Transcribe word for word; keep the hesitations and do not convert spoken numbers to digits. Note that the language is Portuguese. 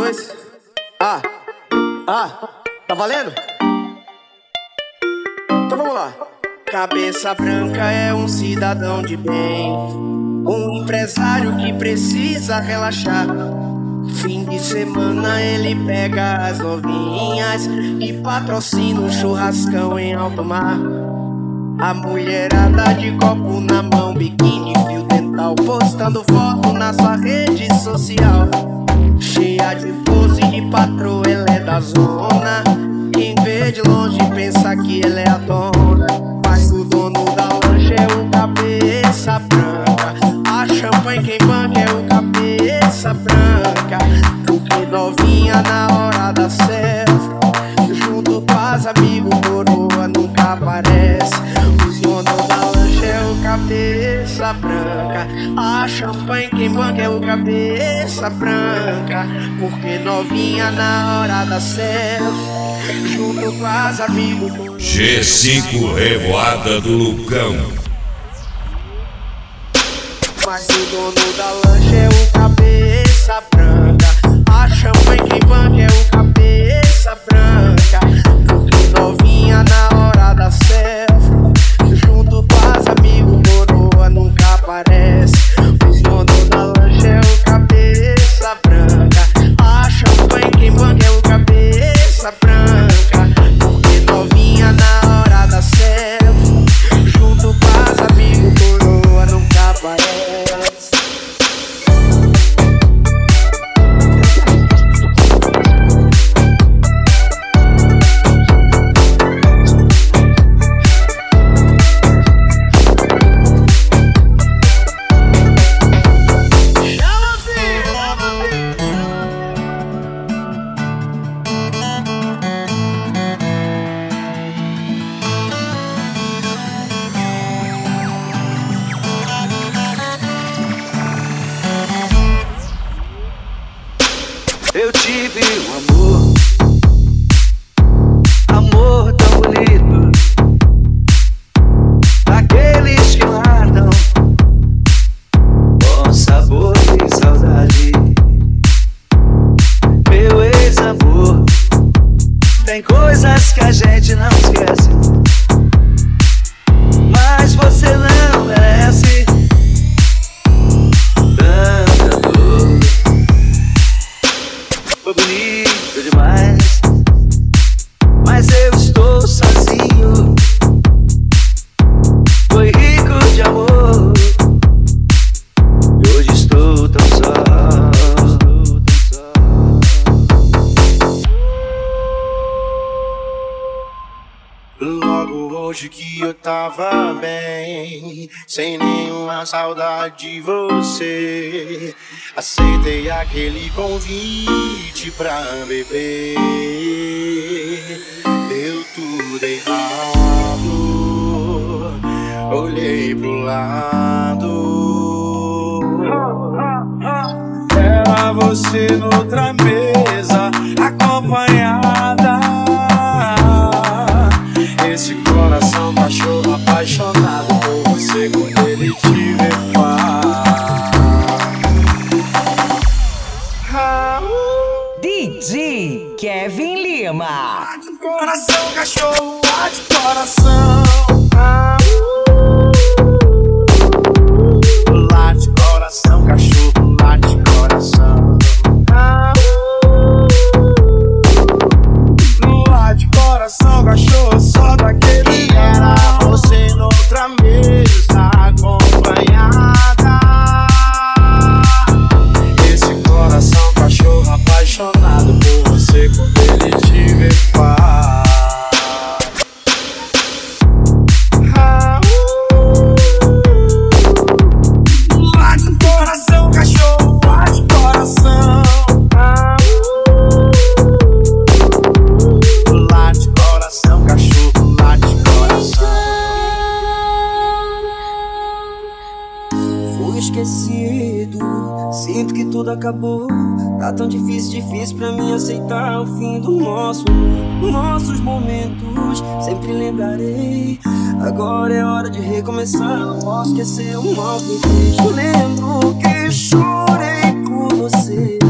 dois. Ah, ah, tá valendo? Então vamos lá. Cabeça branca é um cidadão de bem, um empresário que precisa relaxar. Fim de semana ele pega as novinhas e patrocina um churrascão em alto mar. A mulherada de copo na mão, biquíni, fio dental, postando foto na sua rede social. Cheia de pose de patroa, ela é da zona. Quem vê de longe pensa que ela é a dona, mas o dono da lancha é o cabeça branca. A champanhe quem banca é o cabeça branca. Porque novinha na hora da selfie, junto com as amigos, coroa nunca aparece. O dono da lancha é o cabeça branca. A champanhe quem banca é o cabeça branca. Porque novinha na hora da selfie, junto com as amigos. G cinco Revoada do Lucão. Mas o dono da lancha é o cabeça branca. A champanhe quem banca é o cabeça branca. Porque novinha na hora da selfie, junto com as amigos, coroa nunca aparece. O dono da lancha é o cabeça branca. A champanhe quem banca é o cabeça branca. Porque novinha na hora da selfie, junto com as amigos, coroa nunca aparece. Eu tive um amor, amor tão bonito, daqueles que matam com sabor e saudade. Meu ex-amor, tem coisas que a gente não esquece, mas você não merece tanta dor. Foi bonito demais, mas eu estou sozinho. Foi rico de amor, e hoje estou tão só. Logo hoje que eu tava bem, sem nenhuma saudade de você, aceitei aquele convite pra beber. Deu tudo errado, olhei pro lado, era você noutra mesa, acompanhada. Esse coração cachorro apaixonado por você, quando ele te vê D J Kevin Lima. coração, cachorro, bate coração. Ah, uh, late coração, cachorro, late coração. Ah, uh, late coração, cachorro, só daquele era você noutra mesa acompanhada. Esse coração, cachorro, apaixonado por você, quando ele te vê faz. Esquecido, sinto que tudo acabou. Tá tão difícil, difícil pra mim aceitar o fim do nosso amor. Nossos momentos, sempre lembrarei. Agora é hora de recomeçar, não posso esquecer o mal que eu fiz. Lembro que chorei por você,